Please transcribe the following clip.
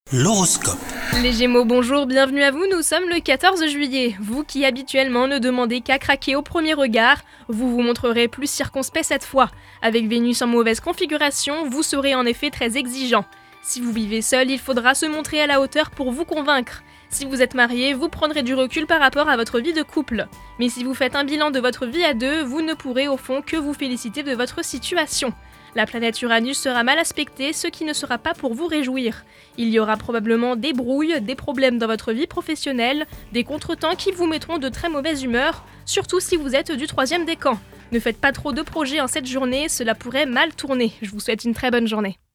L'horoscope. Les Gémeaux, bonjour, bienvenue à vous, nous sommes le 14 juillet. Vous qui habituellement ne demandez qu'à craquer au premier regard, vous vous montrerez plus circonspect cette fois. Avec Vénus en mauvaise configuration, vous serez en effet très exigeant. Si vous vivez seul, il faudra se montrer à la hauteur pour vous convaincre. Si vous êtes marié, vous prendrez du recul par rapport à votre vie de couple. Mais si vous faites un bilan de votre vie à deux, vous ne pourrez au fond que vous féliciter de votre situation. La planète Uranus sera mal aspectée, ce qui ne sera pas pour vous réjouir. Il y aura probablement des brouilles, des problèmes dans votre vie professionnelle, des contretemps qui vous mettront de très mauvaise humeur, surtout si vous êtes du troisième décan. Ne faites pas trop de projets en cette journée, cela pourrait mal tourner. Je vous souhaite une très bonne journée.